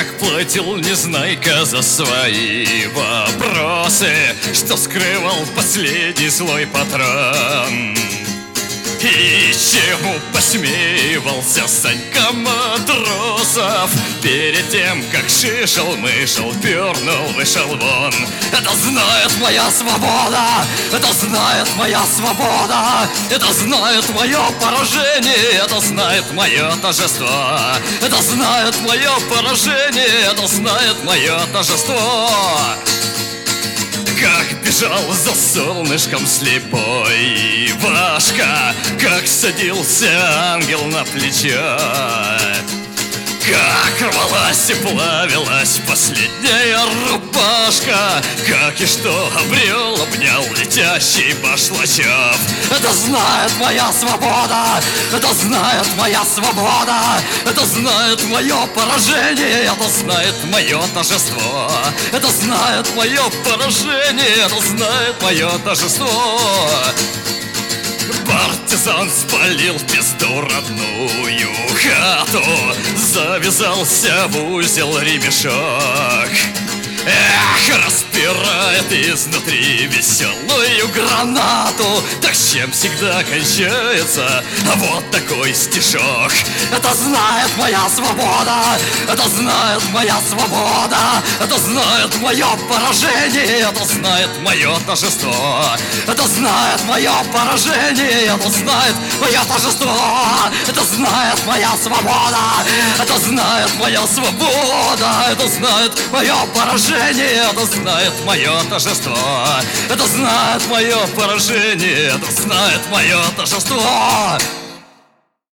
Как платил Незнайка за свои вопросы, что скрывал последний злой патрон. И чему посмеивался Санька Матросов перед тем, как шишел-мышел, пернул, вышел вон. Это знает моя свобода, это знает моя свобода, это знает мое поражение, это знает мое торжество. Это знает мое поражение, это знает мое торжество. Как бежал за солнышком слепой Ивашка, как садился ангел на плечо, как рвалась и плавилась последняя рубашка, как и что обрел, обнял летящий башлачок. Это знает моя свобода, это знает моя свобода, это знает мое поражение, это знает мое торжество. Это знает мое поражение, это знает мое торжество. Партизан спалил в пизду родную хату, завязался в узел ремешок. Эх, распирает изнутри веселую гранату. Так чем всегда кончается вот такой стишок. Это знает моя свобода, это знает моя свобода, это знает мое поражение, это знает мое торжество. Это знает мое поражение, это знает мое торжество. Это знает моя свобода, это знает моя свобода, это знает мое поражение, это знает мое торжество. Это знает мое поражение, это знает мое торжество.